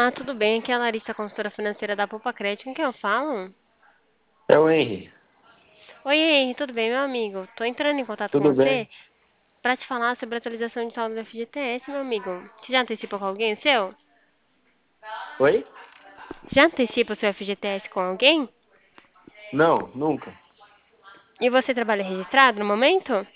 Olá, tudo bem? Aqui é a Larissa, consultora financeira da Poupa Crédito. Com quem eu falo? É o Henry. Oi, Henry, tudo bem, meu amigo? Tô entrando em contato com Tudo você bem? para te falar sobre a atualização de saldo do FGTS, meu amigo. Você já antecipa com alguém o seu? Oi? Já antecipa o seu FGTS com alguém? Não, nunca. E você trabalha registrado no momento?